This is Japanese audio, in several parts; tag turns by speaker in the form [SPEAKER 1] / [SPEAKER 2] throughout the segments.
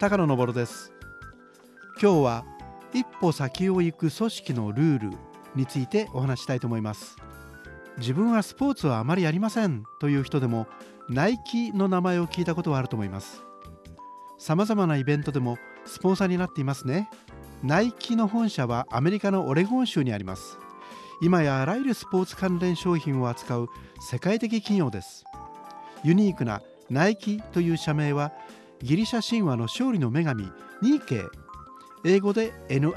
[SPEAKER 1] 高野昇です。今日は一歩先を行く組織のルールについてお話したいと思います。自分はスポーツはあまりやりませんという人でもナイキの名前を聞いたことはあると思います。さまざまなイベントでもスポンサーになっていますね。ナイキの本社はアメリカのオレゴン州にあります。今やあらゆるスポーツ関連商品を扱う世界的企業です。ユニークなナイキという社名はギリシャ神話の勝利の女神ニーケ、英語で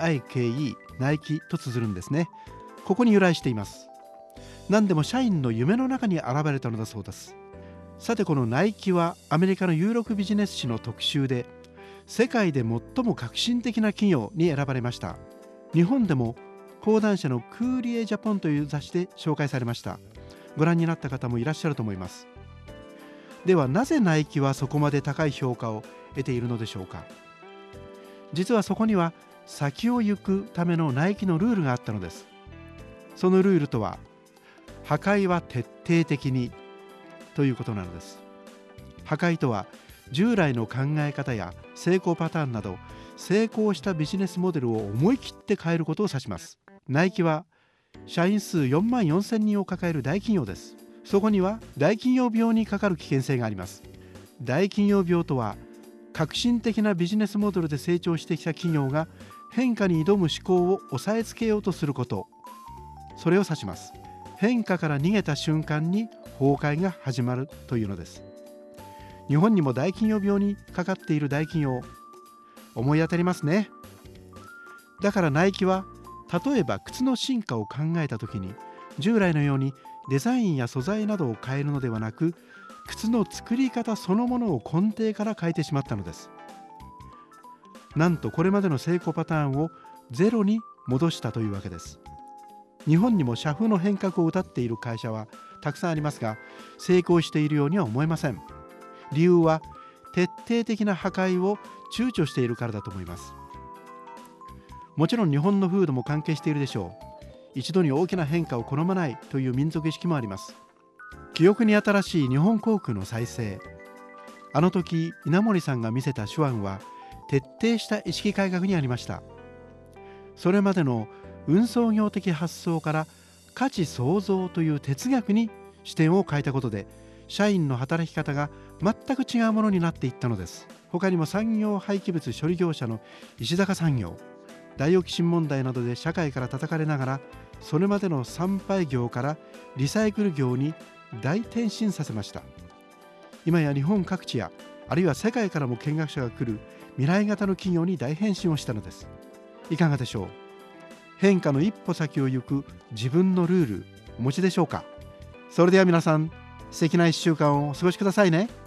[SPEAKER 1] NIKE ナイキと綴るんですね。ここに由来しています。何でも社員の夢の中に現れたのだそうです。さて、このナイキはアメリカの有力ビジネス誌の特集で世界で最も革新的な企業に選ばれました。日本でも講談社のクーリエジャポンという雑誌で紹介されました。ご覧になった方もいらっしゃると思います。では、なぜナイキはそこまで高い評価を得ているのでしょうか。実はそこには先を行くためのナイキのルールがあったのです。そのルールとは、破壊は徹底的にということなのです。破壊とは従来の考え方や成功パターンなど成功したビジネスモデルを思い切って変えることを指します。ナイキは社員数4万4千人を抱える大企業です。そこには大企業病にかかる危険性があります。大企業病とは、革新的なビジネスモデルで成長してきた企業が変化に挑む思考を抑えつけようとすること、それを指します。変化から逃げた瞬間に崩壊が始まるというのです。日本にも大企業病にかかっている大企業、思い当たりますね。だからナイキは、例えば靴の進化を考えた時に、従来のようにデザインや素材などを変えるのではなく、靴の作り方そのものを根底から変えてしまったのです。なんとこれまでの成功パターンをゼロに戻したというわけです。日本にも社風の変革を謳っている会社はたくさんありますが、成功しているようには思えません。理由は徹底的な破壊を躊躇しているからだと思います。もちろん日本の風土も関係しているでしょう。一度に大きな変化を好まないという民族意識もあります。記憶に新しい日本航空の再生、あの時稲盛さんが見せた手腕は徹底した意識改革にありました。それまでの運送業的発想から価値創造という哲学に視点を変えたことで、社員の働き方が全く違うものになっていったのです。他にも産業廃棄物処理業者の石坂産業、ダイオキシン問題などで社会から叩かれながら、それまでの産廃業からリサイクル業に大転身させました。今や日本各地や、あるいは世界からも見学者が来る未来型の企業に大変身をしたのです。いかがでしょう。変化の一歩先を行く自分のルール、お持ちでしょうか。それでは皆さん、素敵な1週間をお過ごしくださいね。